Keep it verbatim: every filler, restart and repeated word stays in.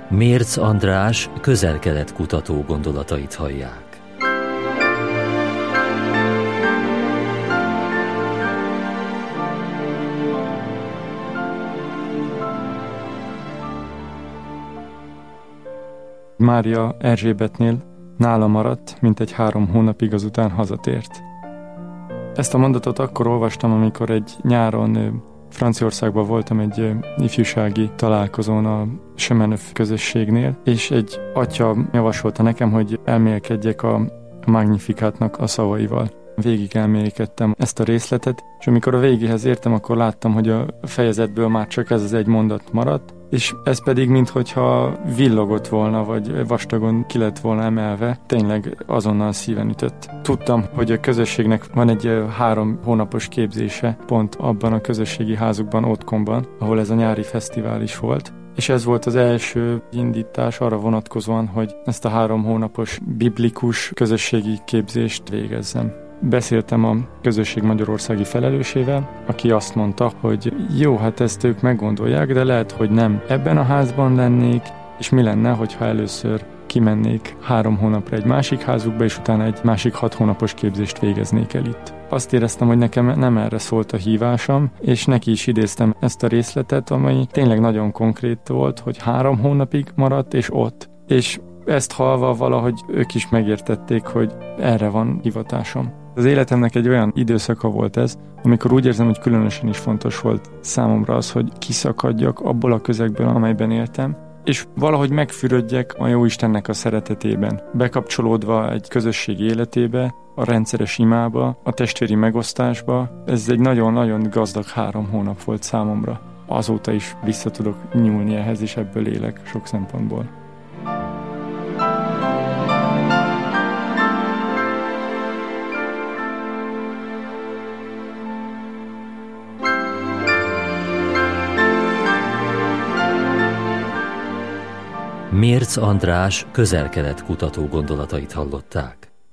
Mérc András Közel-Kelet kutató gondolatait hallják. Mária Erzsébetnél nála maradt, mintegy három hónapig, azután hazatért. Ezt a mondatot akkor olvastam, amikor egy nyáron Franciaországban voltam egy ifjúsági találkozón a Chemin közösségnél, és egy atya javasolta nekem, hogy elmélkedjek a Magnificátnak a szavaival. Végig elmélkedtem ezt a részletet, és amikor a végéhez értem, akkor láttam, hogy a fejezetből már csak ez az egy mondat maradt, és ez pedig minthogyha villogott volna, vagy vastagon ki lett volna emelve, tényleg azonnal szíven ütött. Tudtam, hogy a közösségnek van egy három hónapos képzése, pont abban a közösségi házukban, Otkonban, ahol ez a nyári fesztivál is volt, és ez volt az első indítás arra vonatkozóan, hogy ezt a három hónapos biblikus közösségi képzést végezzem. Beszéltem a közösség magyarországi felelősével, aki azt mondta, hogy jó, hát ezt ők meggondolják, de lehet, hogy nem ebben a házban lennék, és mi lenne, hogyha először kimennék három hónapra egy másik házukba, és utána egy másik hat hónapos képzést végeznék el itt. Azt éreztem, hogy nekem nem erre szólt a hívásom, és neki is idéztem ezt a részletet, amely tényleg nagyon konkrét volt, hogy három hónapig maradt, és ott. És ezt hallva valahogy ők is megértették, hogy erre van hivatásom. Az életemnek egy olyan időszaka volt ez, amikor úgy érzem, hogy különösen is fontos volt számomra az, hogy kiszakadjak abból a közegből, amelyben éltem, és valahogy megfürödjek a Jóistennek a szeretetében, bekapcsolódva egy közösség életébe, a rendszeres imába, a testvéri megosztásba. Ez egy nagyon-nagyon gazdag három hónap volt számomra. Azóta is vissza tudok nyúlni ehhez, és ebből élek sok szempontból. Mérc András Közel-Kelet kutató gondolatait hallották.